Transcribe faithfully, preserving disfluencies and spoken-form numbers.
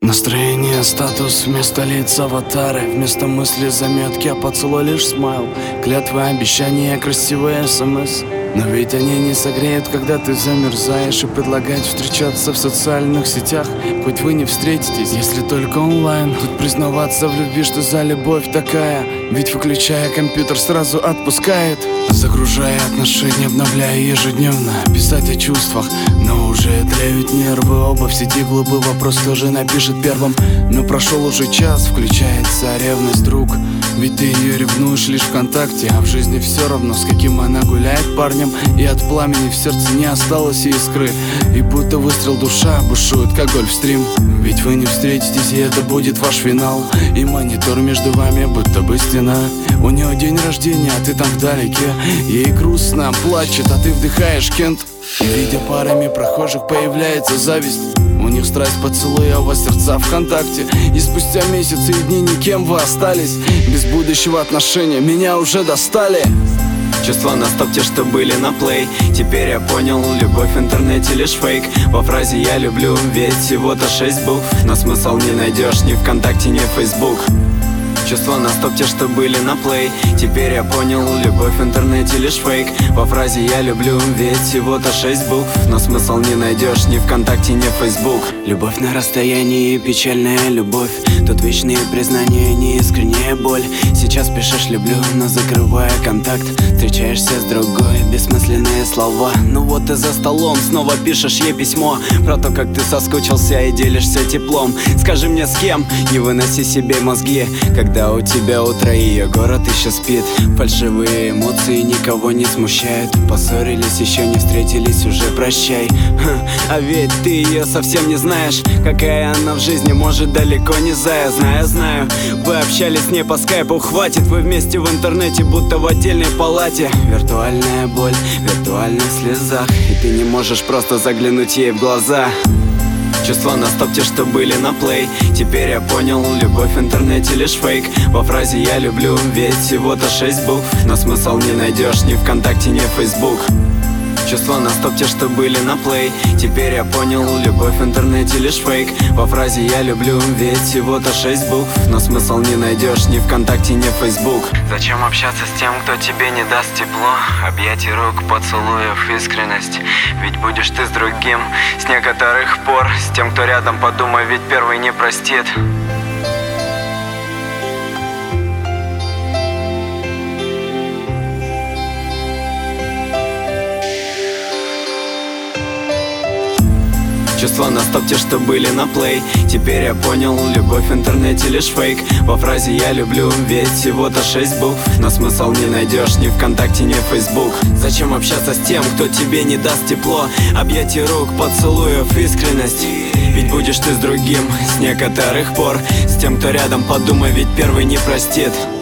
Настроение, статус вместо лиц аватары, вместо мысли заметки, а поцелуй лишь смайл. Клятвы, обещания, красивые смс. Но ведь они не согреют, когда ты замерзаешь. И предлагать встречаться в социальных сетях, хоть вы не встретитесь, если только онлайн. Тут признаваться в любви, что за любовь такая, ведь выключая компьютер сразу отпускает. Загружая отношения, обновляя ежедневно, писать о чувствах, но уже тлеют нервы. Оба в сети глупый вопрос, кто же напишет первым. Но прошел уже час, включается ревность, друг. Ведь ты ее ревнуешь лишь ВКонтакте, а в жизни все равно, с каким она гуляет парнем. И от пламени в сердце не осталось и искры, и будто выстрел душа бушует, как гольфстрим. Ведь вы не встретитесь, и это будет ваш финал. И монитор между вами будто бы стена. У нее день рождения, а ты там вдалеке. Ей грустно, плачет, а ты вдыхаешь Кент. И видя парами прохожих, появляется зависть. У них страсть поцелуя, а у вас сердца ВКонтакте. И спустя месяцы и дни никем вы остались. Без будущего отношения меня уже достали. Чувства на стоп, те, что были на плей. Теперь я понял, любовь в интернете лишь фейк. Во фразе «я люблю» ведь всего-то шесть букв, но смысл не найдешь ни ВКонтакте, ни в Фейсбук. Чувства на стоп, те, что были на плей. Теперь я понял, любовь в интернете лишь фейк. Во фразе «я люблю» ведь всего-то шесть букв, но смысл не найдешь ни ВКонтакте, ни в Фейсбук. Любовь на расстоянии, печальная любовь. Тут вечные признания, неискренняя боль. Сейчас пишешь «люблю», но закрывая контакт, встречаешься с другой, бессмысленные слова. Ну вот ты за столом, снова пишешь ей письмо про то, как ты соскучился и делишься теплом. Скажи мне, с кем, не выноси себе мозги, когда у тебя утро, ее город еще спит. Фальшивые эмоции никого не смущают. Поссорились, еще не встретились, уже прощай. Ха, а ведь ты ее совсем не знаешь, какая она в жизни, может, далеко не зая. Знаю, знаю, вы общались с ней по скайпу, хватит, вы вместе в интернете, будто в отдельной палате. Виртуальная боль в виртуальных слезах, и ты не можешь просто заглянуть ей в глаза. Чувства на стоп, те, что были на плей. Теперь я понял, любовь в интернете лишь фейк. Во фразе «я люблю» ведь всего-то шесть букв, но смысл не найдешь ни ВКонтакте, ни в Фейсбук. Чувства на стоп, те, что были на плей. Теперь я понял, любовь в интернете лишь фейк. Во фразе «я люблю» ведь всего-то шесть букв, но смысл не найдешь ни ВКонтакте, ни в Фейсбук. Зачем общаться с тем, кто тебе не даст тепло, объятий рук, поцелуев, искренность? Ведь будешь ты с другим с некоторых пор. С тем, кто рядом, подумай, ведь первый не простит. Чувства на стоп, те, что были на плей. Теперь я понял, любовь в интернете лишь фейк. Во фразе «я люблю» ведь всего-то шесть букв, но смысл не найдешь ни ВКонтакте, ни в Фейсбук. Зачем общаться с тем, кто тебе не даст тепло, объятий рук, поцелуев, искренность? Ведь будешь ты с другим с некоторых пор. С тем, кто рядом, подумай, ведь первый не простит.